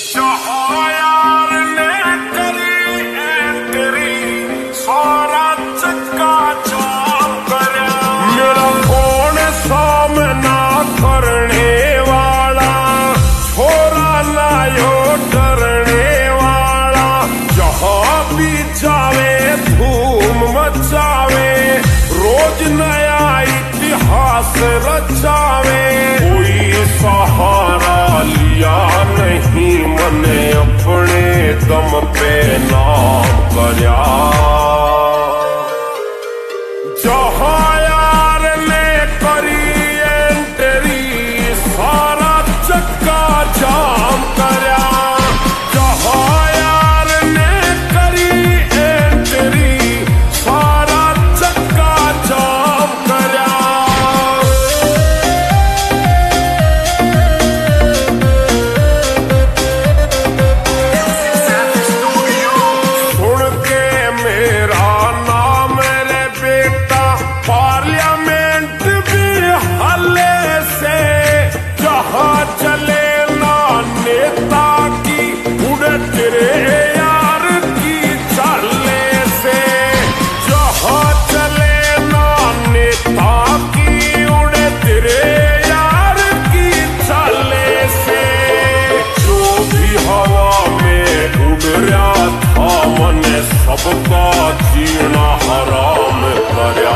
यार ने करी एंट्री सारा चक्का जाम करया। मेरा कौन सामना करने वाला छोरा ना यो डरने वाला। जहाँ भी जावे धूम मचावे रोज नया इतिहास रचावे। कोई सहारा लिया नहीं मने अपने दम पे नाम करया। जहाँ यार ने करी एंट्री सारा चक्का जाम करया। जहाँ यार ने करी एंट्री सारा चक्का जाम करया। पार्लियामेंट भी हल्ले से जहाँ चले ना नेता की उड़े तेरे यार की चाले से। जहाँ चले ना नेता की उड़े तेरे यार की चाले से। जो भी हवा में उड़ रहा था मने सबका जीना हराम करया।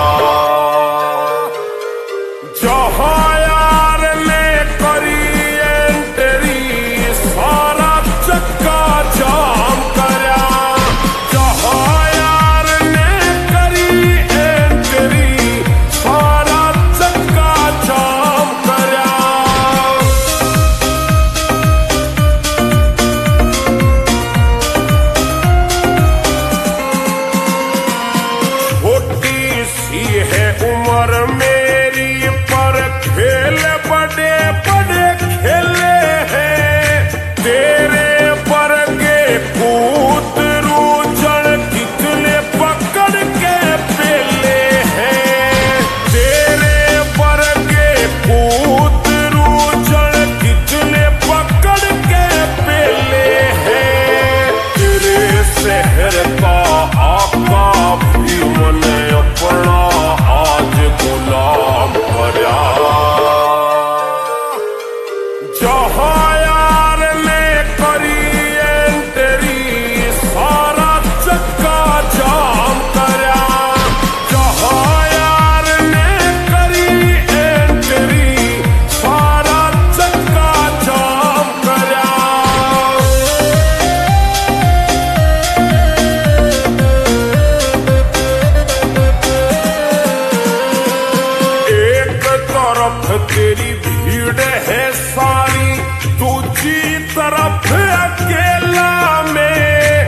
जहाँ यार ने करी एंट्री सारा चक्का जाम करया। जहाँ यार ने करी एंट्री सारा चक्का जाम करया। छोटी सी है उम्र मेरी पर खेल बड़े बड़े खेले हैं। तेरे बरगे कूतरू जड़ कितने पकड़ के पेले हैं। तेरे बरगे कूतरू जड़ कितने पकड़ के पेले हैं। तेरे शहर का आका भी मने अपना आज गुलाम करया। जहाँ यार ने करी एंट्री सारा चक्का जाम करया। जहाँ यार ने करी एंट्री सारा चक्का जाम करया। तेरी भीड़ है सारी दूसरी तरफ अकेला में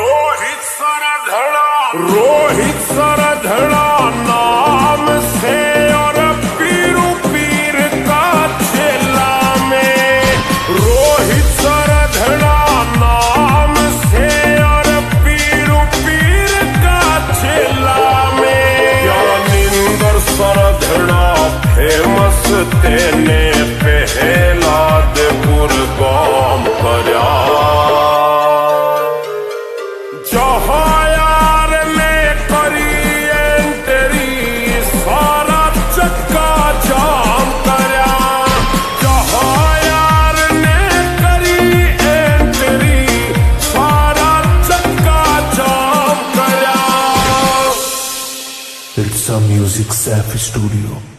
रोहित सरधड़ा नाम से और पीरू पीर का चेला में। रोहित सरधड़ा नाम से और पीरू पीर का चेला में। ज्ञानेंद्र सरधड़ा फेमस तेने पहला दे गुरगाम करया। जहाँ यार ने करी एंट्री सारा चक्का जाम करया। जहाँ यार ने करी एंट्री सारा चक्का जाम करया। It's a Music Safi Studio.